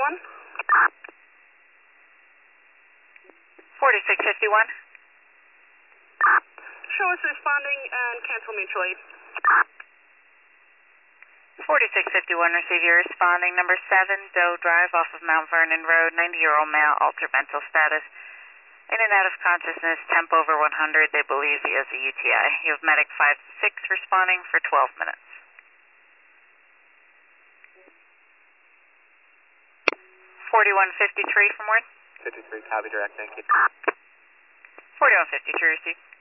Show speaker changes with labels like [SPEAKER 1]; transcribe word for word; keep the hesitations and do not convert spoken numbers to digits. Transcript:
[SPEAKER 1] one.
[SPEAKER 2] forty-six fifty-one.
[SPEAKER 1] Show us responding and cancel mutual aid.
[SPEAKER 2] forty-six fifty-one, receive your responding. Number seven, Doe Drive off of Mount Vernon Road, ninety-year-old male, altered mental status. In and out of consciousness, temp over one hundred. They believe he has a U T I. You have medic five six responding for twelve minutes. forty-one fifty-three from word.
[SPEAKER 3] fifty-three, copy direct, thank you.
[SPEAKER 2] forty-one fifty-three, receive.